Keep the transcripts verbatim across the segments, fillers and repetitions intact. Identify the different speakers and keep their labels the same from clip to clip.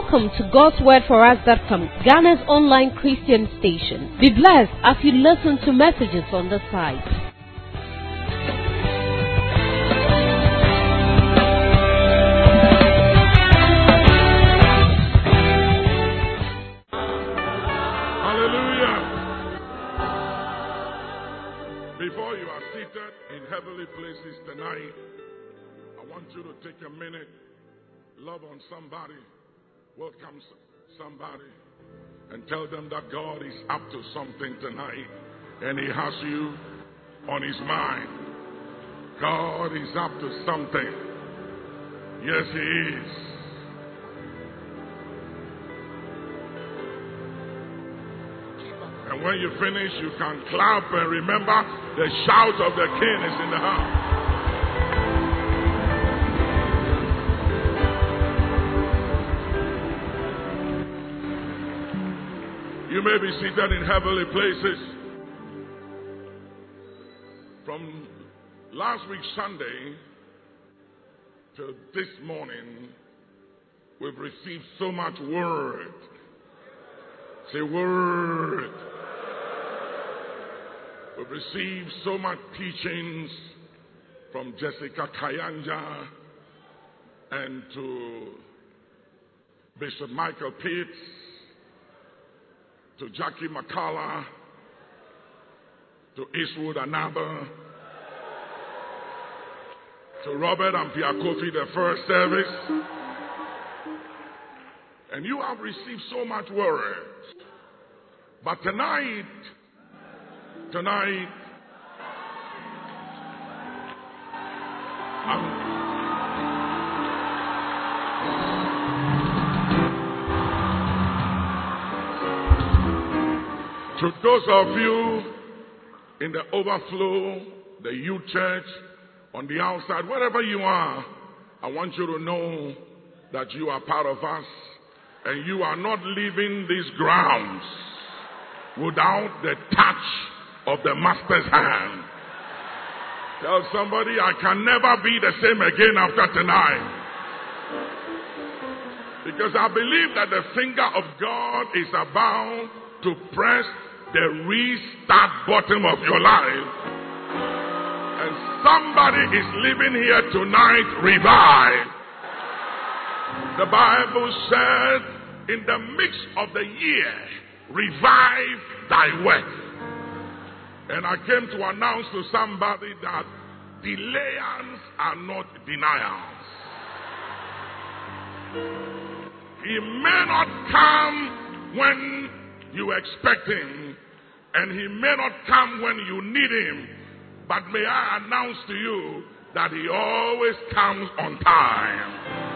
Speaker 1: Welcome to God's Word for Us dot com, Ghana's online Christian station. Be blessed as you listen to messages on the site.
Speaker 2: Hallelujah. Before you are seated in heavenly places tonight, I want you to take a minute, love on somebody, welcome somebody, and tell them that God is up to something tonight, and He has you on His mind. God is up to something. Yes, He is. And when you finish, you can clap and remember the shout of the King is in the house. You may be seated in heavenly places. From last week Sunday to this morning, we've received so much word. Say word. We've received so much teachings from Jessica Kayanja and to Bishop Michael Pitts, to Jackie McCullough, to Eastwood Anaba, to Robert and Pia Kofi, the first service. And you have received so much word. But tonight, tonight, I'm to those of you in the overflow, the youth church, on the outside, wherever you are, I want you to know that you are part of us and you are not leaving these grounds without the touch of the Master's hand. Tell somebody, I can never be the same again after tonight. Because I believe that the finger of God is about to press the restart button of your life. And somebody is living here tonight revived. The Bible said, in the midst of the year, revive thy work. And I came to announce to somebody that delayance are not denials. He may not come when you expect him, and he may not come when you need him, but may I announce to you that he always comes on time.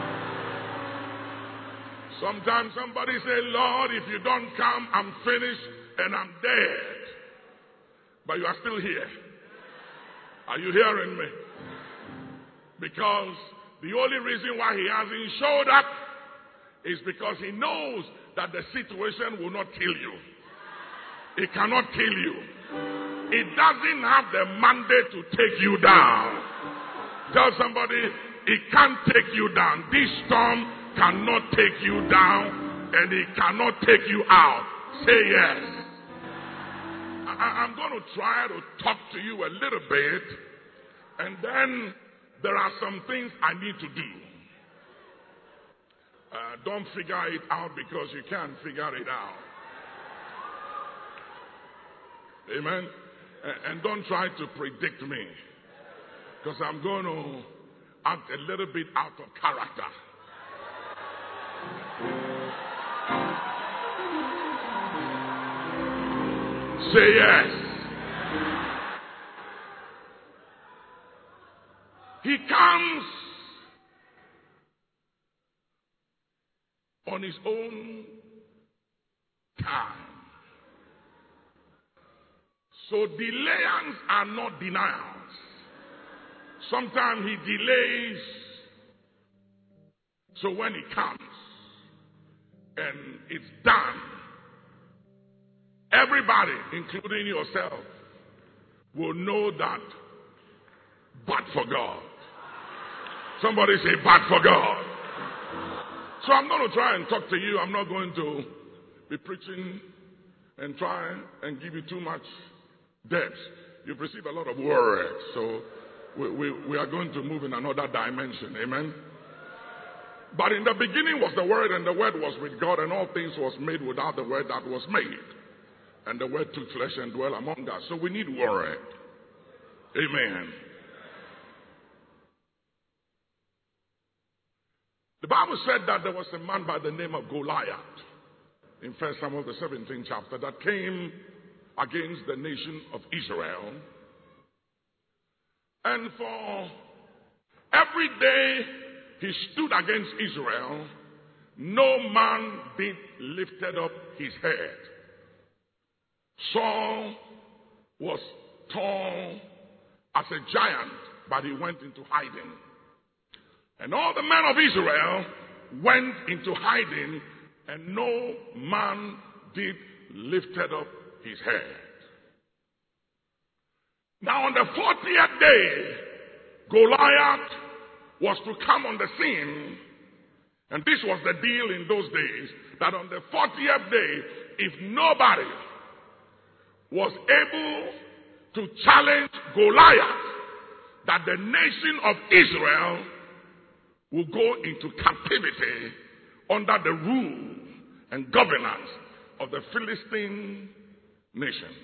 Speaker 2: Sometimes somebody say, Lord, if you don't come, I'm finished and I'm dead. But you are still here. Are you hearing me? Because the only reason why he hasn't showed up is because he knows that the situation will not kill you. It cannot kill you. It doesn't have the mandate to take you down. Tell somebody, it can't take you down. This storm cannot take you down, and it cannot take you out. Say yes. I- I'm going to try to talk to you a little bit, and then there are some things I need to do. Uh, don't figure it out because you can't figure it out. Amen. And, and don't try to predict me, because I'm going to act a little bit out of character. Say yes. He comes on his own time. So delayance are not denials. Sometimes he delays, so when he comes and it's done, everybody, including yourself, will know that but for God. Somebody say but for God. So I'm going to try and talk to you. I'm not going to be preaching and try and give you too much depth. You've received a lot of words, so we, we, we are going to move in another dimension. Amen? But in the beginning was the Word, and the Word was with God, and all things was made without the Word that was made. And the Word took flesh and dwelt among us. So we need Word. Amen. The Bible said that there was a man by the name of Goliath in First Samuel the seventeenth chapter that came against the nation of Israel. And for every day he stood against Israel, no man did lifted up his head. Saul was tall as a giant, but he went into hiding. And all the men of Israel went into hiding, and no man did lifted up his head. Now on the fortieth day, Goliath was to come on the scene, and this was the deal in those days, that on the fortieth day, if nobody was able to challenge Goliath, that the nation of Israel will go into captivity under the rule and governance of the Philistine nation.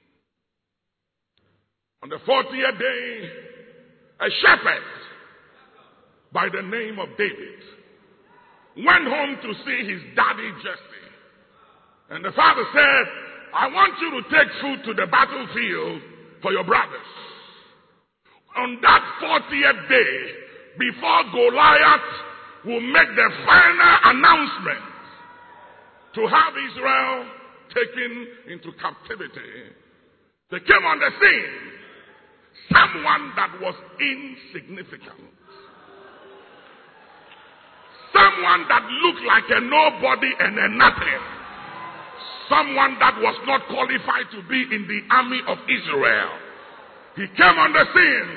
Speaker 2: On the fortieth day, a shepherd by the name of David went home to see his daddy Jesse. And the father said, I want you to take food to the battlefield for your brothers. On that fortieth day, before Goliath will make the final announcement to have Israel taken into captivity, they came on the scene. Someone that was insignificant. Someone that looked like a nobody and a nothing. Someone that was not qualified to be in the army of Israel. He came on the scene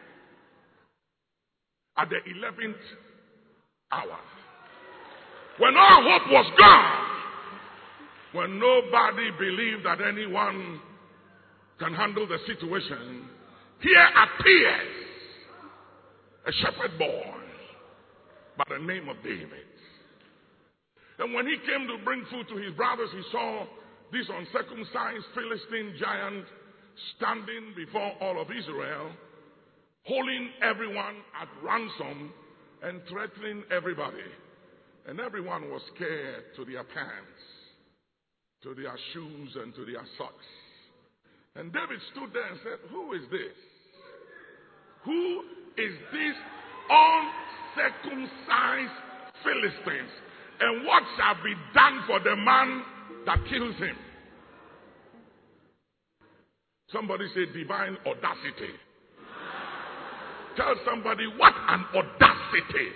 Speaker 2: at the eleventh hour. When all hope was gone. When nobody believed that anyone can handle the situation. Here appears a shepherd boy by the name of David. And when he came to bring food to his brothers, he saw this uncircumcised Philistine giant standing before all of Israel, holding everyone at ransom and threatening everybody. And everyone was scared to their pants, to their shoes, and to their socks. And David stood there and said, who is this? Who is this uncircumcised Philistine? And what shall be done for the man that kills him? Somebody say divine audacity. Tell somebody, what an audacity.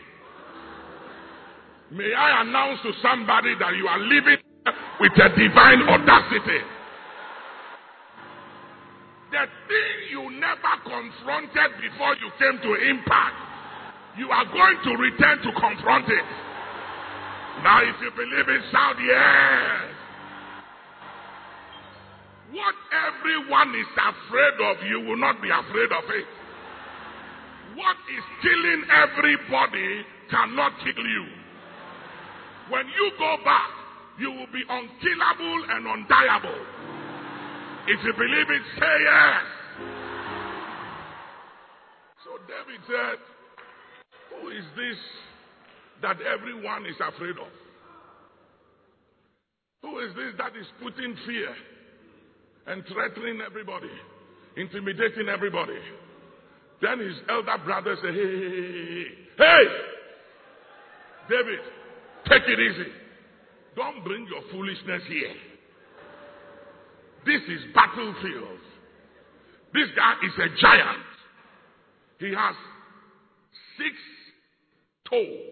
Speaker 2: May I announce to somebody that you are living with a divine audacity. The thing you never confronted before you came to impact, you are going to return to confront it. Now if you believe it, shout yes. What everyone is afraid of, you will not be afraid of it. What is killing everybody cannot kill you. When you go back, you will be unkillable and undieable. If you believe it, say yes. So David said, who is this that everyone is afraid of? Who is this that is putting fear and threatening everybody, intimidating everybody? Then his elder brother said, hey, hey, hey, hey, David, take it easy. Don't bring your foolishness here. This is battlefield. This guy is a giant. He has six toes.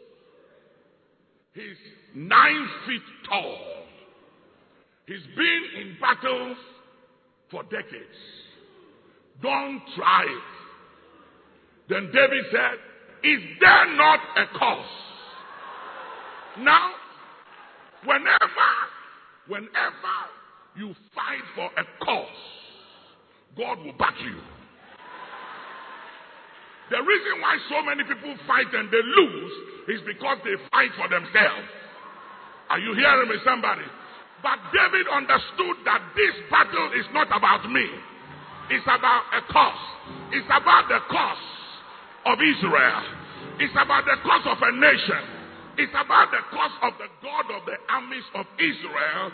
Speaker 2: He's nine feet tall. He's been in battles for decades. Don't try it. Then David said, is there not a cause Now, whenever, whenever you fight for a cause, God will back you. The reason why so many people fight and they lose is because they fight for themselves. Are you hearing me, somebody? But David understood that this battle is not about me. It's about a cause. It's about the cause of Israel. It's about the cause of a nation. It's about the cause of the God of the armies of Israel.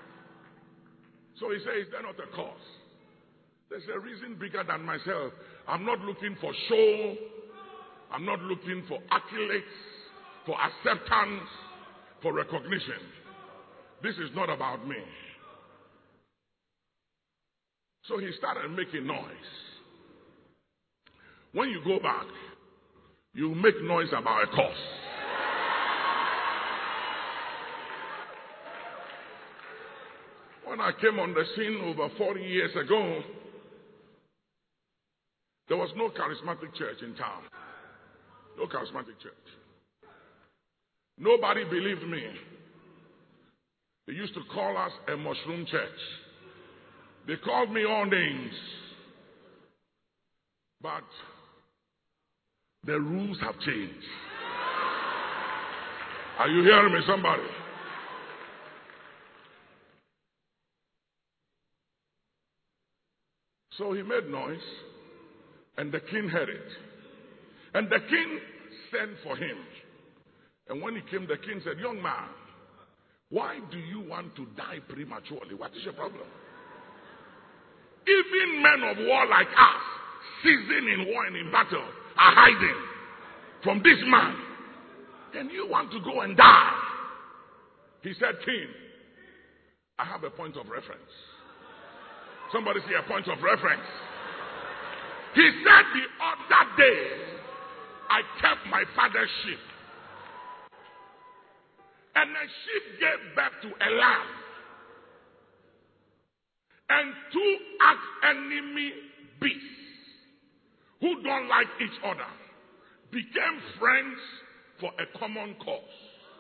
Speaker 2: So he says, is there not a cause? There's a reason bigger than myself. I'm not looking for show. I'm not looking for accolades, for acceptance, for recognition. This is not about me. So he started making noise. When you go back, you make noise about a cause. When I came on the scene over forty years ago, there was no charismatic church in town. No charismatic church. Nobody believed me. They used to call us a mushroom church. They called me all names. But the rules have changed. Are you hearing me, somebody? So he made noise, and the king heard it. And the king sent for him. And when he came, the king said, young man, why do you want to die prematurely? What is your problem? Even men of war like us, seasoned in war and in battle, are hiding from this man. And you want to go and die? He said, king, I have a point of reference. Somebody say a point of reference. He said, the other day, I kept my father's sheep. And the sheep gave birth to a lamb. And two arch-enemy beasts who don't like each other became friends for a common cause.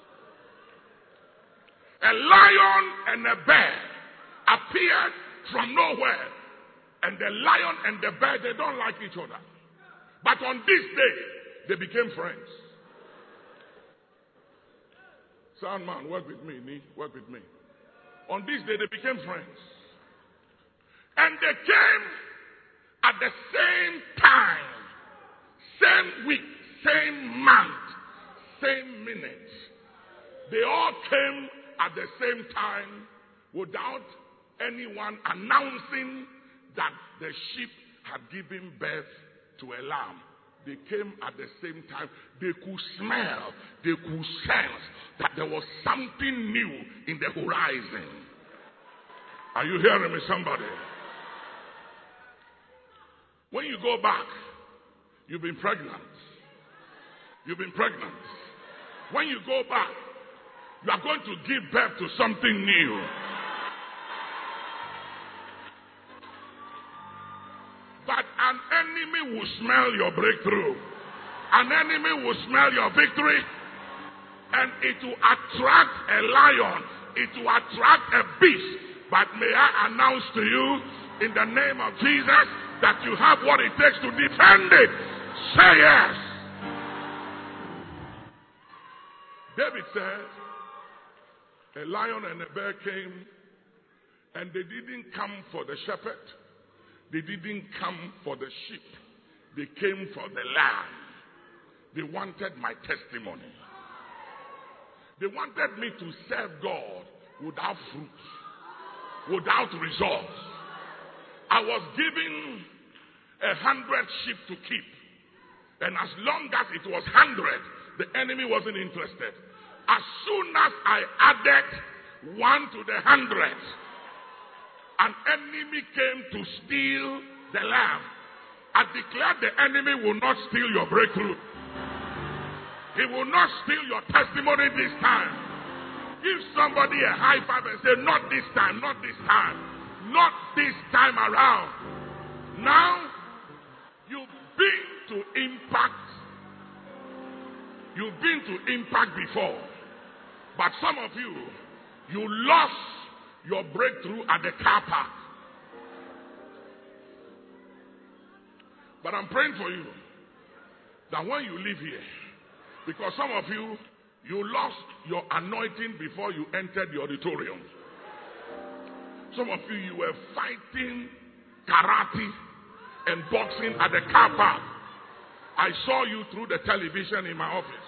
Speaker 2: A lion and a bear appeared from nowhere. And the lion and the bear, they don't like each other. But on this day, they became friends. Sound man, work with me, Nee, work with me. On this day, they became friends. And they came at the same time, same week, same month, same minute. They all came at the same time without anyone announcing that the sheep had given birth to a lamb. They came at the same time. They could smell, they could sense that there was something new in the horizon. Are you hearing me, somebody? When you go back, you've been pregnant. You've been pregnant. When you go back, you are going to give birth to something new. But an enemy will smell your breakthrough. An enemy will smell your victory. And it will attract a lion. It will attract a beast. But may I announce to you, in the name of Jesus, that you have what it takes to defend it. Say yes. David said, a lion and a bear came, and they didn't come for the shepherd. They didn't come for the sheep. They came for the lamb. They wanted my testimony. They wanted me to serve God without fruit, without results. I was given a hundred sheep to keep. And as long as it was hundred, the enemy wasn't interested. As soon as I added one to the hundred, an enemy came to steal the lamb. I declare the enemy will not steal your breakthrough. He will not steal your testimony this time. Give somebody a high five and say, not this time, not this time, not this time around. Now, you've been to Impact. You've been to Impact before. But some of you, you lost your breakthrough at the car park. But I'm praying for you that when you leave here, because some of you, you lost your anointing before you entered the auditorium. Some of you, you were fighting karate and boxing at the car park. I saw you through the television in my office.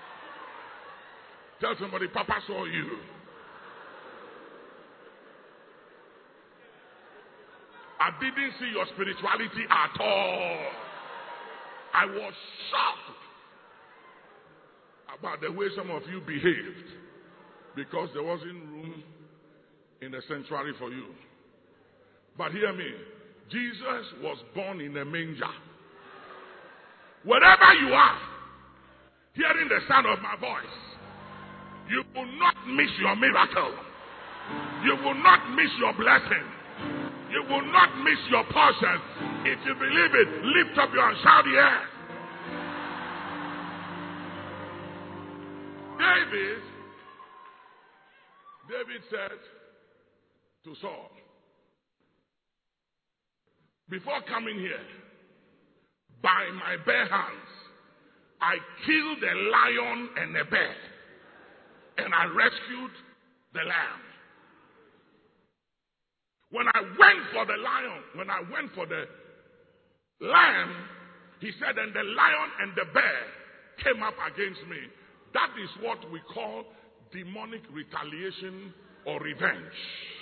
Speaker 2: Tell somebody, Papa saw you. I didn't see your spirituality at all. I was shocked about the way some of you behaved because there wasn't room in the sanctuary for you. But hear me, Jesus was born in a manger. Wherever you are, hearing the sound of my voice, you will not miss your miracle. You will not miss your blessing. You will not miss your portion. If you believe it, lift up your hand, shout yes. David, David said to Saul, before coming here, by my bare hands, I killed a lion and a bear, and I rescued the lamb. When I went for the lion, when I went for the lamb, he said, and the lion and the bear came up against me. That is what we call demonic retaliation or revenge.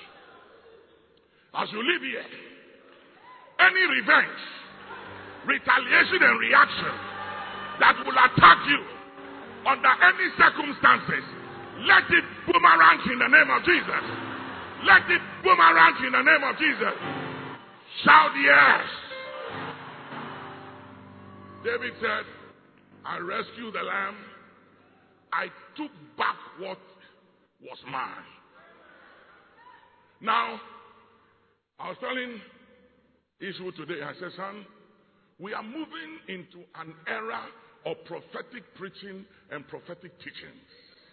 Speaker 2: As you live here, any revenge, retaliation and reaction that will attack you under any circumstances, let it boomerang in the name of Jesus. Let it boomerang in the name of Jesus. Shout yes. David said, I rescued the lamb. I took back what was mine. Now, I was telling Israel today, I said, son, we are moving into an era of prophetic preaching and prophetic teachings.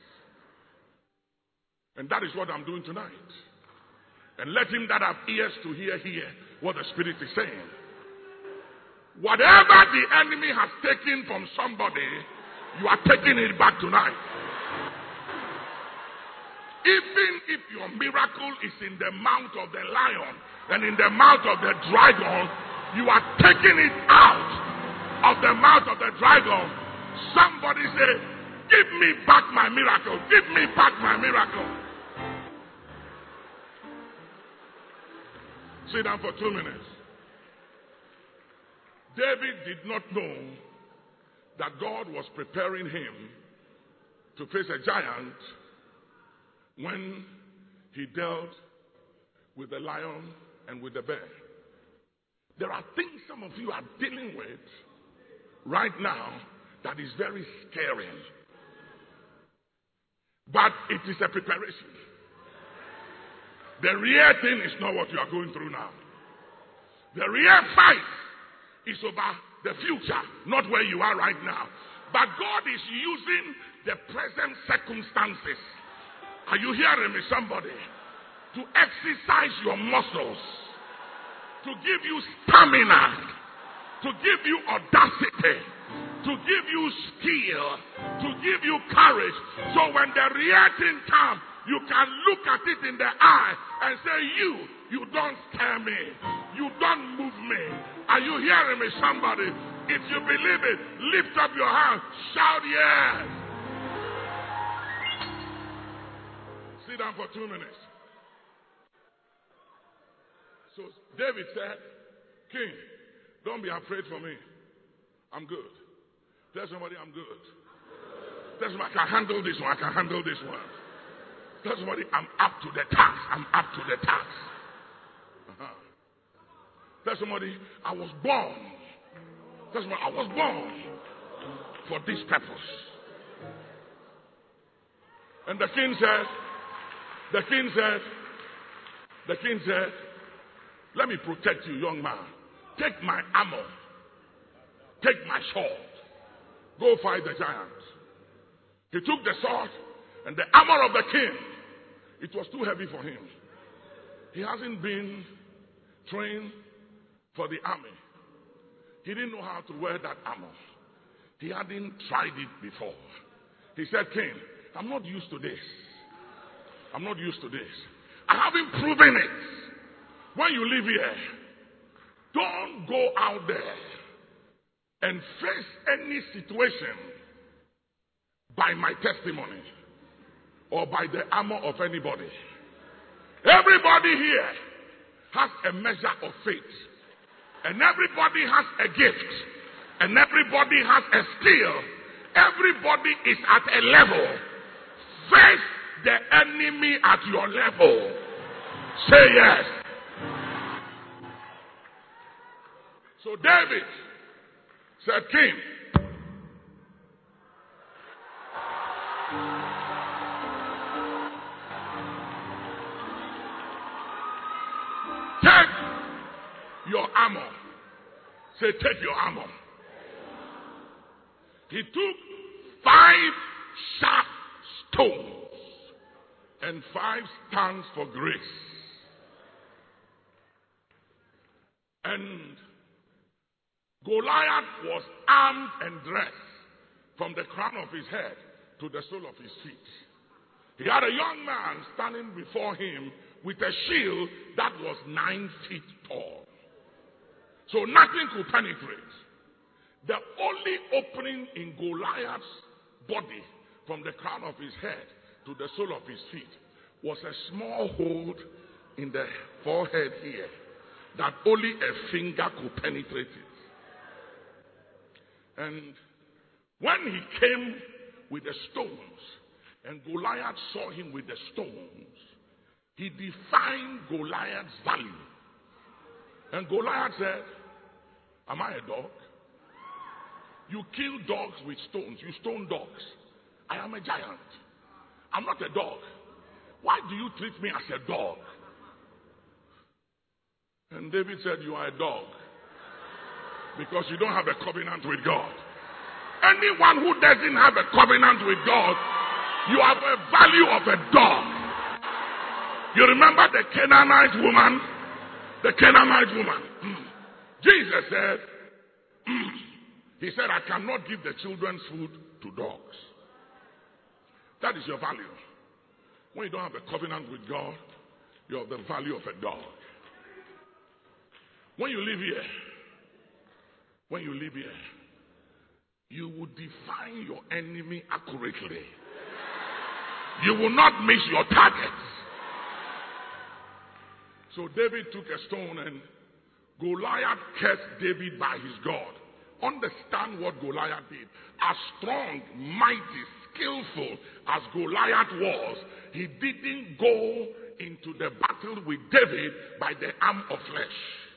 Speaker 2: And that is what I'm doing tonight. And let him that have ears to hear, hear what the Spirit is saying. Whatever the enemy has taken from somebody, you are taking it back tonight. Even if your miracle is in the mouth of the lion and in the mouth of the dragon, you are taking it out of the mouth of the dragon. Somebody say, give me back my miracle. Give me back my miracle. Sit down for two minutes. David did not know that God was preparing him to face a giant when he dealt with the lion and with the bear. There are things some of you are dealing with right now that is very scary. But it is a preparation. The real thing is not what you are going through now. The real fight is over the future, not where you are right now. But God is using the present circumstances. Are you hearing me, somebody? To exercise your muscles, to give you stamina, to give you audacity, to give you skill, to give you courage. So when the real thing comes, you can look at it in the eye and say, you, you don't scare me. You don't move me. Are you hearing me, somebody? If you believe it, lift up your hand. Shout yes. Sit down for two minutes. So David said, King, don't be afraid for me. I'm good. Tell somebody I'm good. Tell somebody I can handle this one. I can handle this one. Tell somebody I'm up to the task. I'm up to the task. Uh-huh. Tell somebody I was born. Tell somebody I was born for this purpose. And the king said, the king said, the king said, let me protect you, young man. Take my armor. Take my sword. Go fight the giant. He took the sword And the armor of the king, it was too heavy for him. He hasn't been trained for the army. He didn't know how to wear that armor. He hadn't tried it before. He said, King, I'm not used to this. I'm not used to this. I haven't proven it. When you live here, don't go out there and face any situation by my testimony or by the armor of anybody. Everybody here has a measure of faith. And everybody has a gift. And everybody has a skill. Everybody is at a level. Face the enemy at your level. Say yes. So David said, King, take your armor. Say, take your armor. He took five sharp stones and five stands for grace. And Goliath was armed and dressed from the crown of his head to the sole of his feet. He had a young man standing before him with a shield that was nine feet tall. So nothing could penetrate. The only opening in Goliath's body from the crown of his head to the sole of his feet was a small hole in the forehead here that only a finger could penetrate it. And when he came with the stones and Goliath saw him with the stones, he defined Goliath's value. And Goliath said, am I a dog? You kill dogs with stones. You stone dogs. I am a giant. I'm not a dog. Why do you treat me as a dog? And David said, you are a dog. Because you don't have a covenant with God. Anyone who doesn't have a covenant with God, you have a value of a dog. You remember the Canaanite woman? The Canaanite woman. Mm. Jesus said, mm. He said, I cannot give the children's food to dogs. That is your value. When you don't have a covenant with God, you have the value of a dog. When you live here, when you live here, you will define your enemy accurately. You will not miss your target. So David took a stone and Goliath cursed David by his God. Understand what Goliath did. As strong, mighty, skillful as Goliath was, he didn't go into the battle with David by the arm of flesh.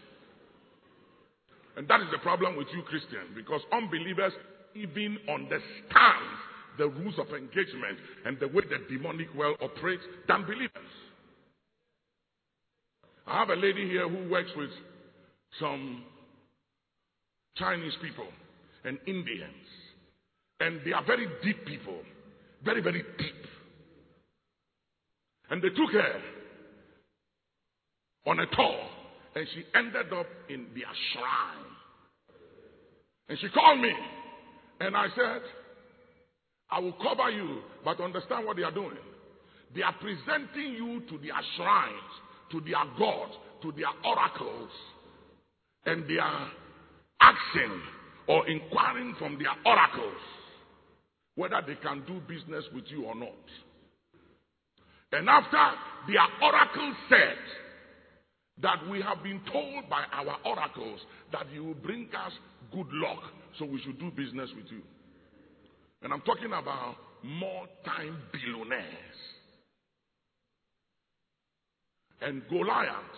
Speaker 2: And that is the problem with you Christians, because unbelievers even understand the rules of engagement and the way the demonic world operates than believers. I have a lady here who works with some Chinese people and Indians, and they are very deep people, very, very deep. And they took her on a tour, and she ended up in their shrine. And she called me, and I said, I will cover you, but understand what they are doing. They are presenting you to their shrines, to their gods, to their oracles, and they are asking or inquiring from their oracles whether they can do business with you or not. And after their oracle said that we have been told by our oracles that you will bring us good luck, so we should do business with you. And I'm talking about more-time billionaires. And Goliath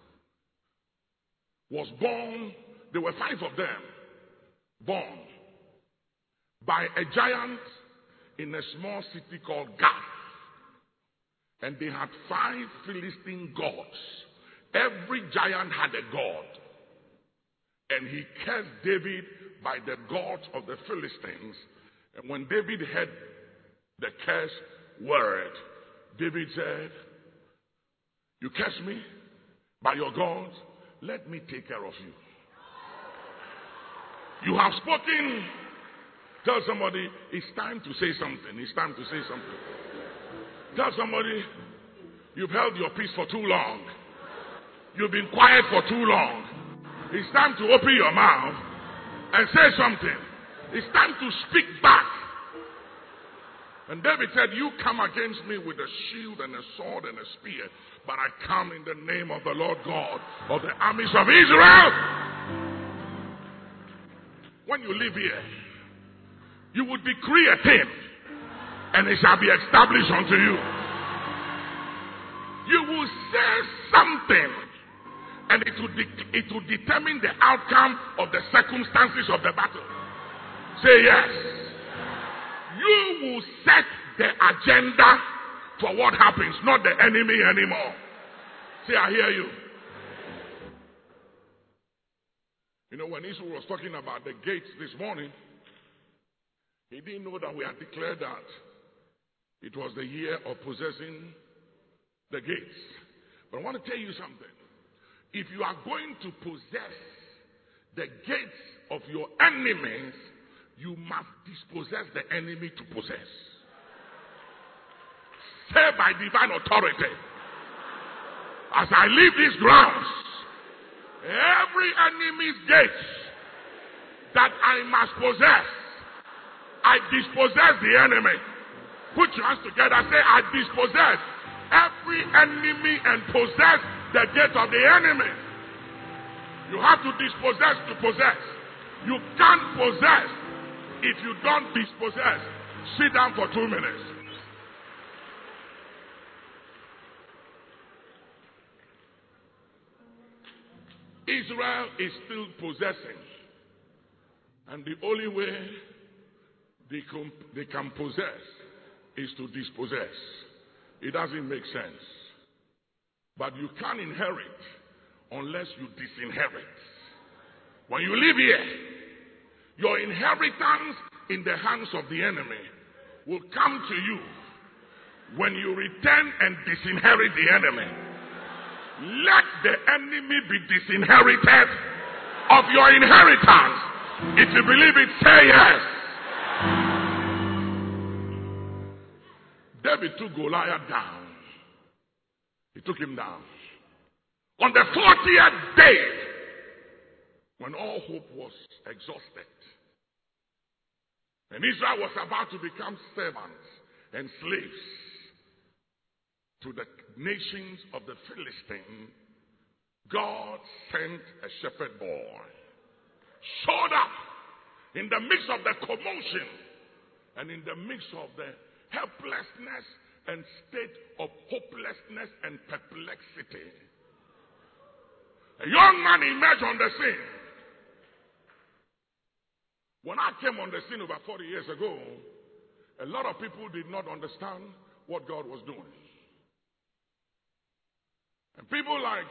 Speaker 2: was born, there were five of them, born by a giant in a small city called Gath. And they had five Philistine gods. Every giant had a god. And he cursed David by the gods of the Philistines. And when David heard the curse word. David said, you curse me by your gods, let me take care of you. You have spoken. Tell somebody, it's time to say something. It's time to say something. Tell somebody, you've held your peace for too long. You've been quiet for too long. It's time to open your mouth and say something. It's time to speak back. And David said, you come against me with a shield and a sword and a spear, but I come in the name of the Lord God of the armies of Israel. When you live here, you will decree a thing, and it shall be established unto you. You will say something, and it will, de- it will determine the outcome of the circumstances of the battle. Say yes. You will set the agenda for what happens, not the enemy anymore. Say, I hear you. You know, when Israel was talking about the gates this morning, he didn't know that we had declared that it was the year of possessing the gates. But I want to tell you something. If you are going to possess the gates of your enemies, you must dispossess the enemy to possess. Say by divine authority, as I leave these grounds, every enemy's gate that I must possess, I dispossess the enemy. Put your hands together. Say, I dispossess every enemy and possess the gate of the enemy. You have to dispossess to possess. You can't possess if you don't dispossess. Sit down for two minutes. Israel is still possessing. And the only way they can, they can possess is to dispossess. It doesn't make sense. But you can't inherit unless you disinherit. When you live here, your inheritance in the hands of the enemy will come to you when you return and disinherit the enemy. Let the enemy be disinherited of your inheritance. If you believe it, say yes. David took Goliath down. He took him down. On the fortieth day, when all hope was exhausted, and Israel was about to become servants and slaves to the nations of the Philistines, God sent a shepherd boy, showed up in the midst of the commotion and in the midst of the helplessness and state of hopelessness and perplexity. A young man emerged on the scene. When I came on the scene over forty years ago, a lot of people did not understand what God was doing. And people like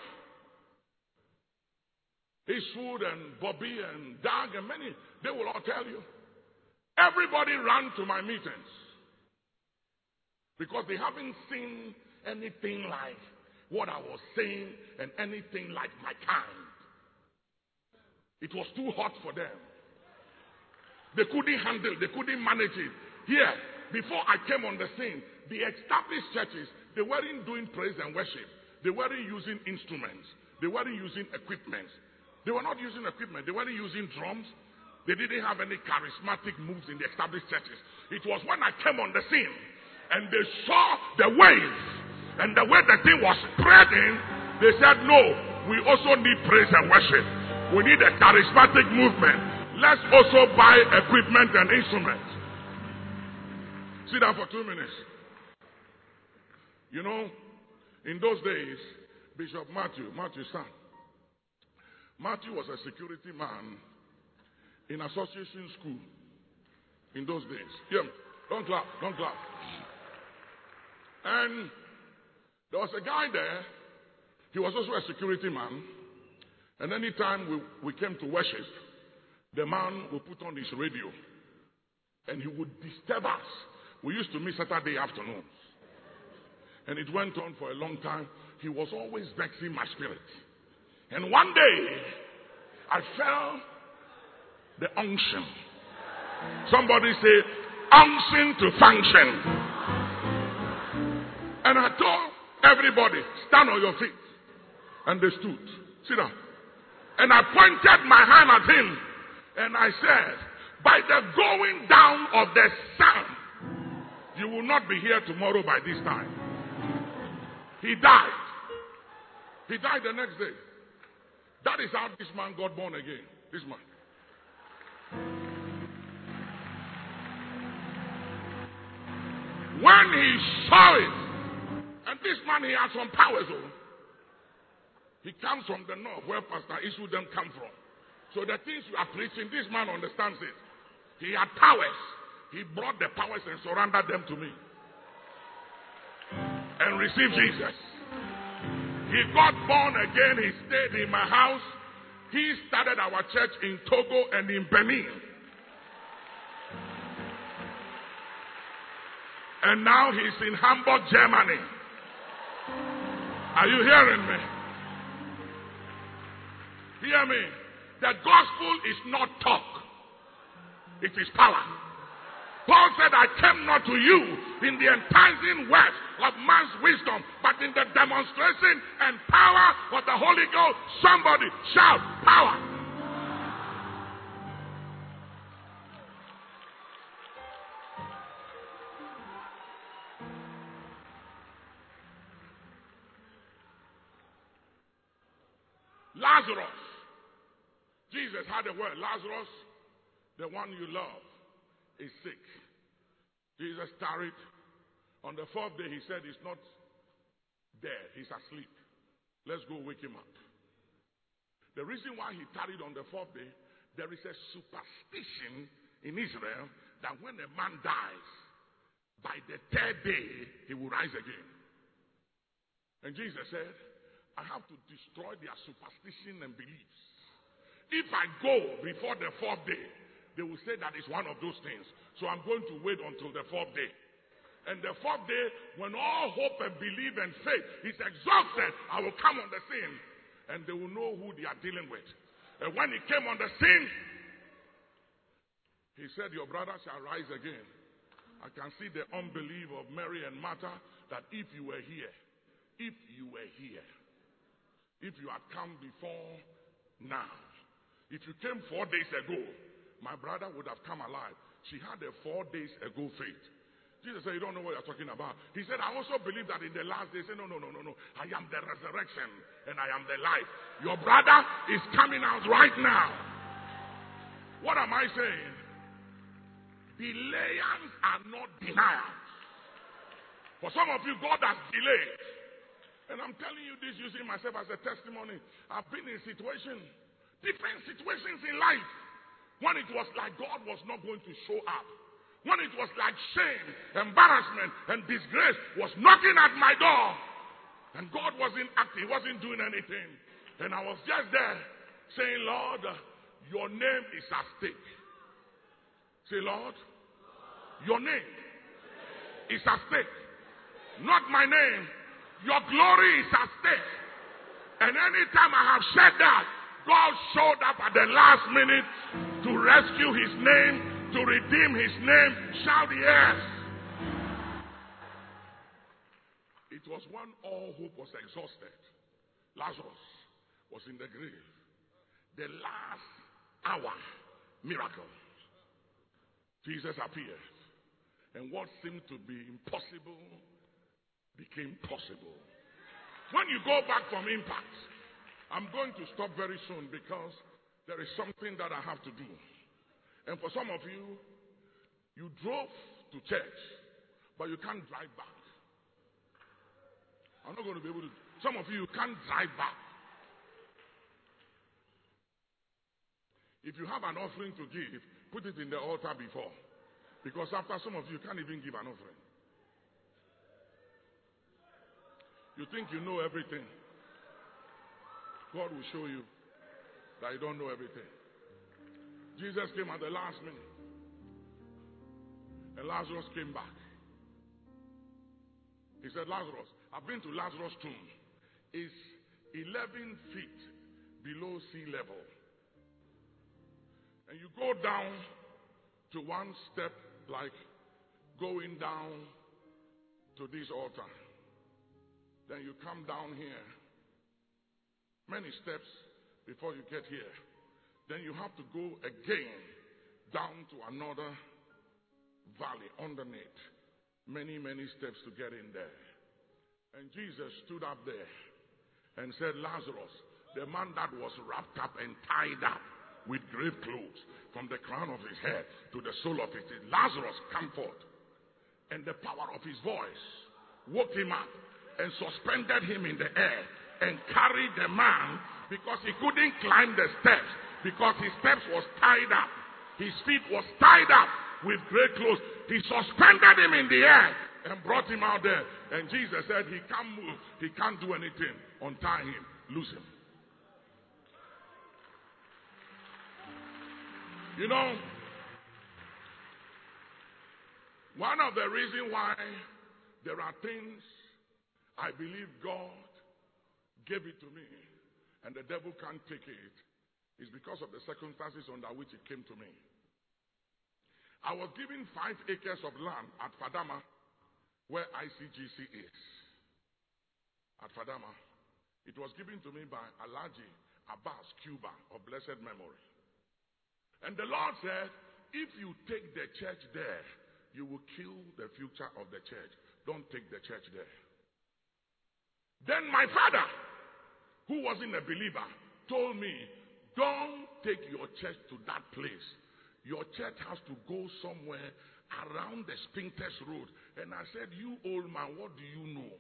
Speaker 2: Eastwood and Bobby and Doug and many, they will all tell you. Everybody ran to my meetings because they haven't seen anything like what I was saying and anything like my kind. It was too hot for them. They couldn't handle, they couldn't manage it. Here, before I came on the scene, the established churches, they weren't doing praise and worship. They weren't using instruments. They weren't using equipment. They were not using equipment. They weren't using drums. They didn't have any charismatic moves in the established churches. It was when I came on the scene and they saw the wave and the way the thing was spreading, they said, no, we also need praise and worship. We need a charismatic movement. Let's also buy equipment and instruments. Sit down for two minutes. You know, in those days, Bishop Matthew, Matthew's son, Matthew was a security man in association school in those days. Yeah, don't clap, don't clap. And there was a guy there. He was also a security man. And anytime we, we came to worship, the man would put on his radio and he would disturb us We used to meet Saturday afternoons. And it went on for a long time. He was always vexing my spirit. And one day, I felt the unction. Somebody say, unction to function. And I told everybody, stand on your feet. And they stood. Sit down. And I pointed my hand at him. And I said, by the going down of the sun, you will not be here tomorrow by this time. He died. He died the next day. That is how this man got born again. This man. When he saw it, and this man, he has some powers. Oh. He comes from the north, where Pastor Isu them come from. So the things we are preaching, this man understands it. He had powers. He brought the powers and surrendered them to me. And received Jesus. He got born again. He stayed in my house. He started our church in Togo and in Benin. And now he's in Hamburg, Germany. Are you hearing me? Hear me. The gospel is not talk. It is power. Paul said, I came not to you in the enticing words of man's wisdom, but in the demonstration and power of the Holy Ghost. Somebody shout, power. Lazarus. Jesus had a word. Lazarus, the one you love, is sick. Jesus tarried. On the fourth day, he said he's not dead. He's asleep. Let's go wake him up. The reason why he tarried on the fourth day, there is a superstition in Israel that when a man dies, by the third day, he will rise again. And Jesus said, I have to destroy their superstition and beliefs. If I go before the fourth day, they will say that it's one of those things. So I'm going to wait until the fourth day. And the fourth day, when all hope and belief and faith is exhausted, I will come on the scene and they will know who they are dealing with. And when he came on the scene, he said, your brother shall rise again. I can see the unbelief of Mary and Martha, that if you were here, if you were here, if you had come before now, if you came four days ago, my brother would have come alive. She had a four days ago faith. Jesus said, you don't know what you're talking about. He said, I also believe that in the last days, no, no, no, no, no. I am the resurrection and I am the life. Your brother is coming out right now. What am I saying? Delayance are not denials. For some of you, God has delayed. And I'm telling you this using myself as a testimony. I've been in situations, different situations in life, when it was like God was not going to show up. When it was like shame, embarrassment, and disgrace was knocking at my door. And God wasn't acting, He wasn't doing anything. And I was just there saying, Lord, your name is at stake. Say, Lord, your name is at stake. Not my name. Your glory is at stake. And anytime I have said that, God showed up at the last minute to rescue His name, to redeem His name. Shout yes. It was when all hope was exhausted. Lazarus was in the grave. The last hour miracle. Jesus appeared. And what seemed to be impossible became possible. When you go back from Impact, I'm going to stop very soon because there is something that I have to do. And for some of you, you drove to church, but you can't drive back. I'm not going to be able to. Some of you, you can't drive back. If you have an offering to give, put it in the altar before. Because after, some of you can't even give an offering. You think you know everything. God will show you that you don't know everything. Jesus came at the last minute. And Lazarus came back. He said, Lazarus, I've been to Lazarus' tomb. It's eleven feet below sea level. And you go down to one step, like going down to this altar. Then you come down here. Many steps before you get here. Then you have to go again down to another valley underneath. Many, many steps to get in there. And Jesus stood up there and said, Lazarus, the man that was wrapped up and tied up with grave clothes from the crown of his head to the sole of his feet, Lazarus, come forth. And the power of his voice woke him up and suspended him in the air and carried the man, because he couldn't climb the steps because his steps was tied up. His feet was tied up with great clothes. He suspended him in the air and brought him out there. And Jesus said, he can't move. He can't do anything. Untie him. Loose him. You know, one of the reasons why there are things I believe God gave it to me and the devil can't take it is because of the circumstances under which it came to me. I was given five acres of land at Fadama, where I C G C is. At Fadama. It was given to me by Alhaji Abbas Cuba of blessed memory. And the Lord said, if you take the church there, you will kill the future of the church. Don't take the church there. Then my father, who wasn't a believer, told me, don't take your church to that place. Your church has to go somewhere around the Spintex Road. And I said, you old man, what do you know?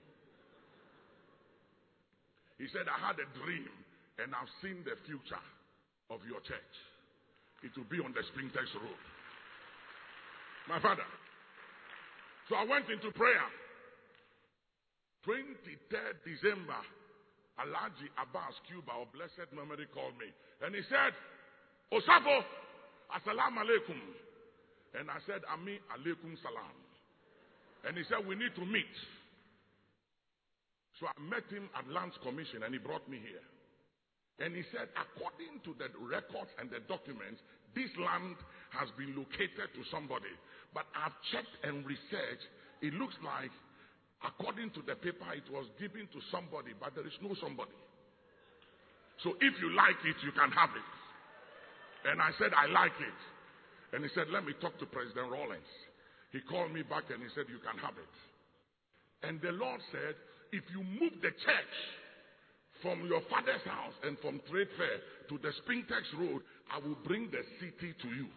Speaker 2: He said, I had a dream and I've seen the future of your church. It will be on the Spintex Road. My father. So I went into prayer. twenty-third December, Alhaji Abbas Cuba of blessed memory called me. And he said, Osafo, assalamu alaikum. And I said, Ami alaikum salam. And he said, we need to meet. So I met him at Lands Commission and he brought me here. And he said, according to the records and the documents, this land has been located to somebody. But I've checked and researched. It looks like, according to the paper, it was given to somebody, but there is no somebody. So if you like it, you can have it. And I said, I like it. And he said, let me talk to President Rawlings. He called me back and he said, you can have it. And the Lord said, if you move the church from your father's house and from Trade Fair to the Spintex Road, I will bring the city to you.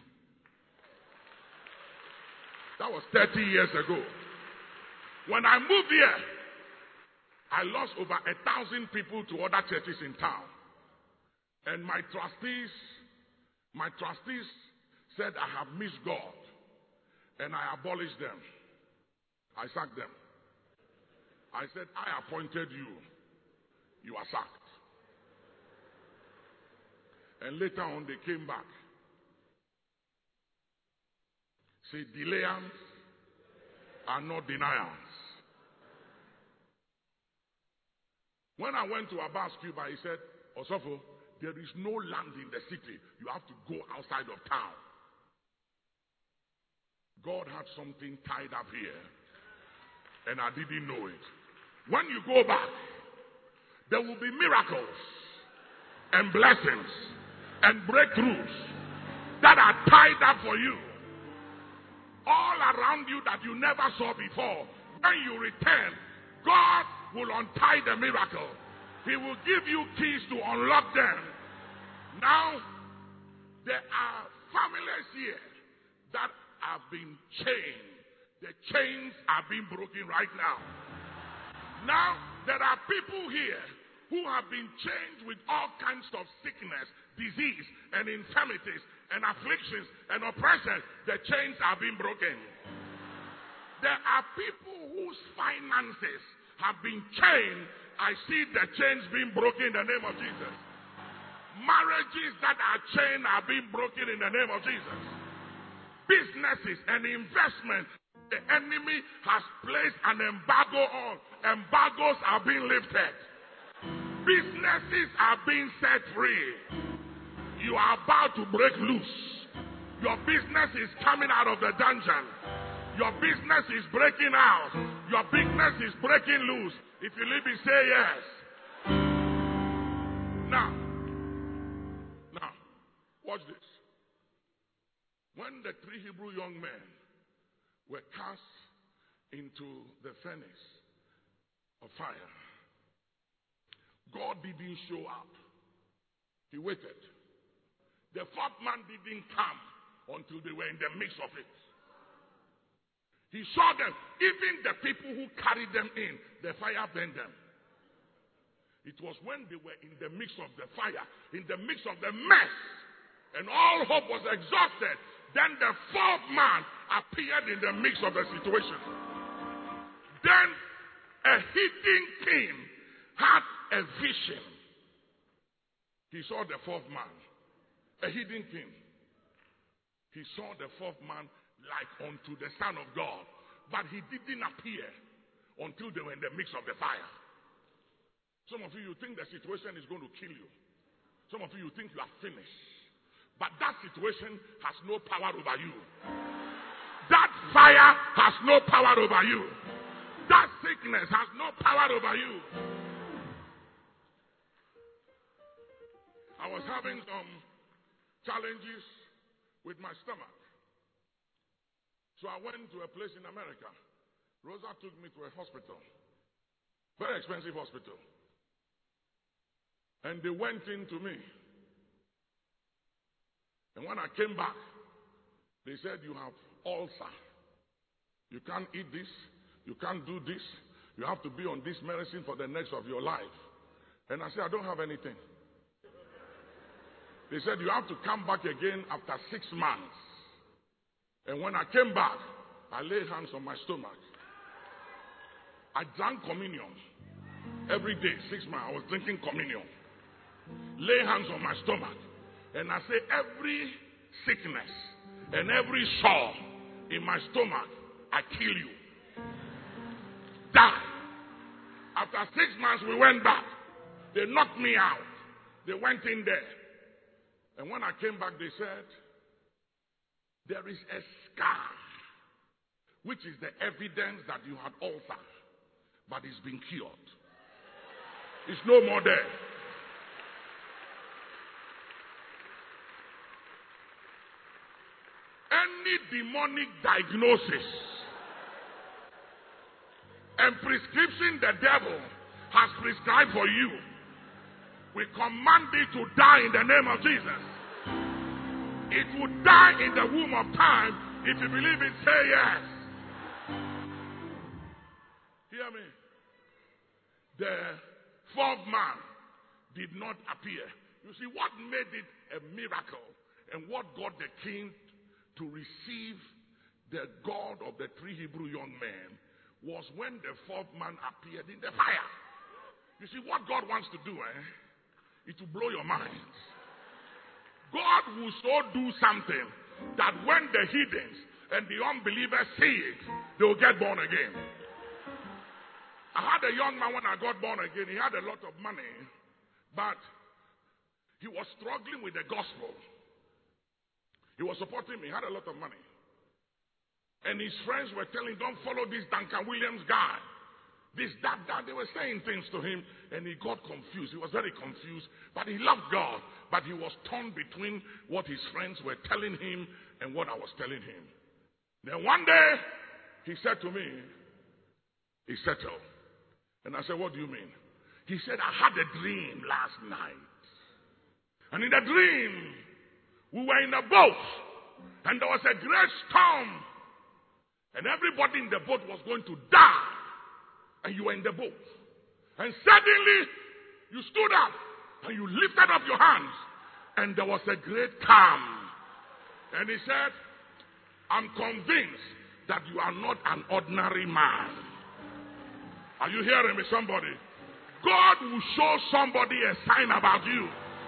Speaker 2: That was thirty years ago. When I moved here, I lost over a thousand people to other churches in town. And my trustees, my trustees said I have missed God. And I abolished them. I sacked them. I said, I appointed you. You are sacked. And later on they came back. Say, delayance are not denials. When I went to Abbas Cuba, he said, Osofo, there is no land in the city. You have to go outside of town. God had something tied up here, and I didn't know it. When you go back, there will be miracles and blessings and breakthroughs that are tied up for you all around you that you never saw before. When you return, God will untie the miracle. He will give you keys to unlock them. Now, there are families here that have been chained. The chains are being broken right now. Now, there are people here who have been chained with all kinds of sickness, disease, and infirmities, and afflictions, and oppression. The chains are being broken. There are people whose finances have been chained. I see the chains being broken in the name of Jesus. Marriages that are chained are being broken in the name of Jesus. Businesses and investments the enemy has placed an embargo on. Embargoes are being lifted. Businesses are being set free. You are about to break loose. Your business is coming out of the dungeon. Your business is breaking out. Your business is breaking loose. If you leave it, say yes. Now, now, watch this. When the three Hebrew young men were cast into the furnace of fire, God didn't show up. He waited. The fourth man didn't come until they were in the midst of it. He saw them. Even the people who carried them in, the fire burned them. It was when they were in the midst of the fire, in the midst of the mess, and all hope was exhausted, then the fourth man appeared in the midst of the situation. Then a hidden king had a vision. He saw the fourth man, a hidden king. He saw the fourth man like unto the Son of God, but he didn't appear until they were in the midst of the fire. Some of you, you think the situation is going to kill you. Some of you, you think you are finished. But that situation has no power over you. That fire has no power over you. That sickness has no power over you. I was having some challenges with my stomach. So I went to a place in America. Rosa took me to a hospital. Very expensive hospital. And they went into me. And when I came back, they said, you have ulcer. You can't eat this. You can't do this. You have to be on this medicine for the next of your life. And I said, I don't have anything. They said, you have to come back again after six months. And when I came back, I laid hands on my stomach. I drank communion every day, six months. I was drinking communion. Lay hands on my stomach. And I say, every sickness and every sore in my stomach, I kill you. Die. After six months, we went back. They knocked me out. They went in there. And when I came back, they said, there is a scar, which is the evidence that you had ulcer, but it's been cured. It's no more there. Any demonic diagnosis and prescription the devil has prescribed for you, we command it to die in the name of Jesus. It will die in the womb of time. If you believe it, say yes. Hear me. The fourth man did not appear. You see, what made it a miracle and what got the king to receive the God of the three Hebrew young men was when the fourth man appeared in the fire. You see, what God wants to do, eh, is to blow your mind. God will so do something that when the heathens and the unbelievers see it, they will get born again. I had a young man when I got born again. He had a lot of money, but he was struggling with the gospel. He was supporting me. He had a lot of money. And his friends were telling him, don't follow this Duncan Williams guy. This, that, that. They were saying things to him, and he got confused. He was very confused, but he loved God. But he was torn between what his friends were telling him and what I was telling him. Then one day, he said to me, he settled. And I said, what do you mean? He said, I had a dream last night. And in the dream, we were in a boat, and there was a great storm, and everybody in the boat was going to die. And you were in the boat. And suddenly, you stood up and you lifted up your hands. And there was a great calm. And he said, I'm convinced that you are not an ordinary man. Are you hearing me, somebody? God will show somebody a sign about you.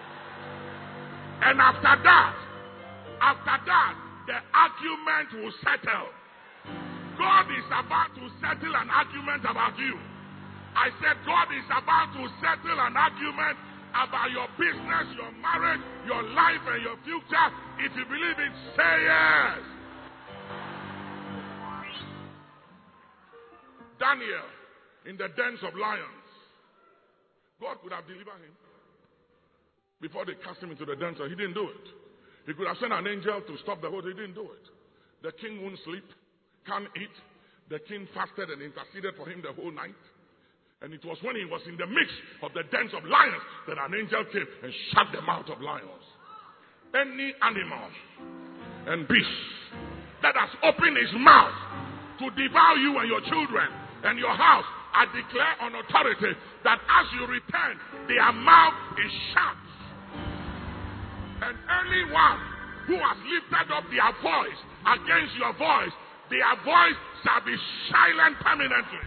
Speaker 2: And after that, after that, the argument will settle. God is about to settle an argument about you. I said God is about to settle an argument about your business, your marriage, your life, and your future. If you believe it, say yes. Daniel in the dens of lions. God could have delivered him before they cast him into the dens. He didn't do it. He could have sent an angel to stop the whole thing. He didn't do it. The king won't sleep, can't eat. The king fasted and interceded for him the whole night. And it was when he was in the midst of the dens of lions that an angel came and shut the mouth of lions. Any animal and beast that has opened his mouth to devour you and your children and your house, I declare on authority that as you return, their mouth is shut. And anyone who has lifted up their voice against your voice, their voice shall be silent permanently.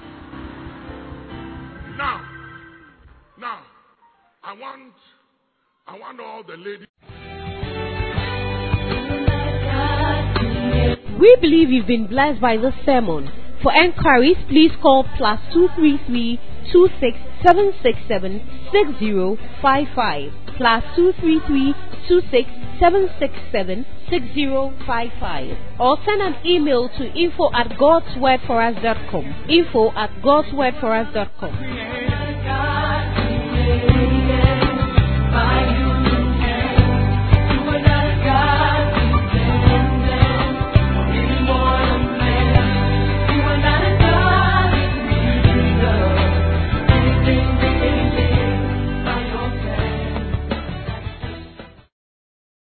Speaker 2: Now, now, I want, I want all the ladies.
Speaker 1: We believe you've been blessed by this sermon. For enquiries, please call plus two three three two six seven six seven six zero five five plus two three three two six seven six seven six zero five five or send an email to info at godswordforus dot com. Info at godswordforus dot com.